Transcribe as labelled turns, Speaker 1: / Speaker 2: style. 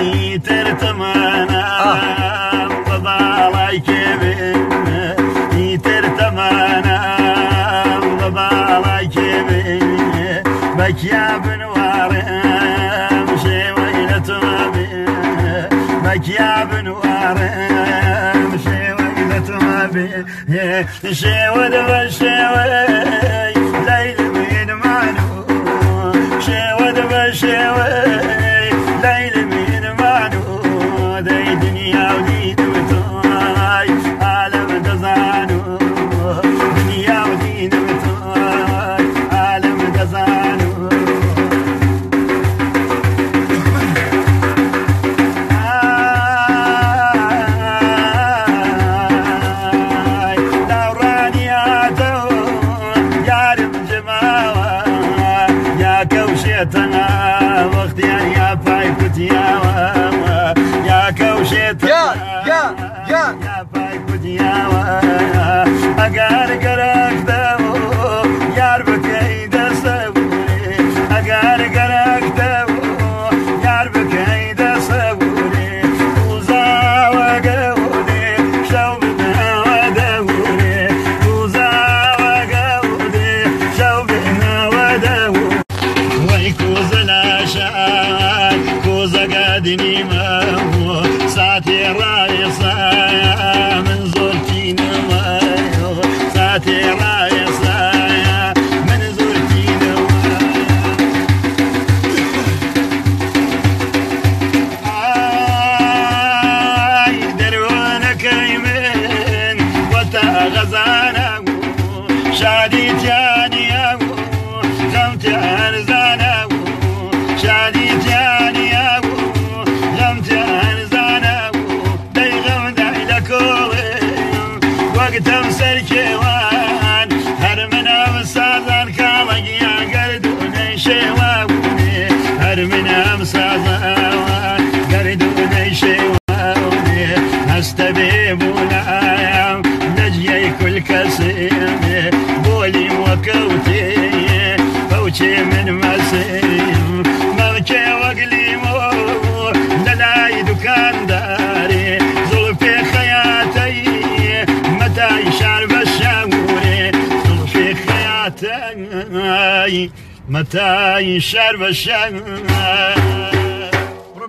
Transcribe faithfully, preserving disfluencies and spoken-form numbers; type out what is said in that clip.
Speaker 1: ترتمانا بابا كبين ترتمانا بابا كبين بك يا بنوارم شي ويلة بي بك يا بنوارم شي ويلة بي شي ودب شي ليل من معنو شي ودب شي ليل من معنو دي دنيا ودي دوتاي عالم دزانو دنيا ودي دوتاي عالم دزانو كوشيتنا واختيار يا بايكوت يا يا كوشيتنا
Speaker 2: يا يا يا
Speaker 1: يا بايكوت يا اقار قرق دو يار بكيد صبوري اقار قرق دو يار بكيد صبوري وزا وقودي شوبنا ودوري وزا وقودي شوبنا ودوري كوز العشاء كوز قادني ما هو ساعتي رايصة من زورتي نما ساعتي رايصة من زورتي نما آي دروانا كيمن وتا غزانا شادي تاني غمت أرزانا شادي تاني غمت أرزانا داي غم داي لكولي وقت امسر كيوان هرمنا مسازان كالق يا قردوني شيواوني هرمنا مسازان قردوني شيواوني هستبيبونا نجي كل كسيم بولي وكوتي فوشي من مسيم ملكي وقليمو للاي دكان داري زلفي خياتي متى شارب الشاوري زلفي خياتي متى شارب الشاوري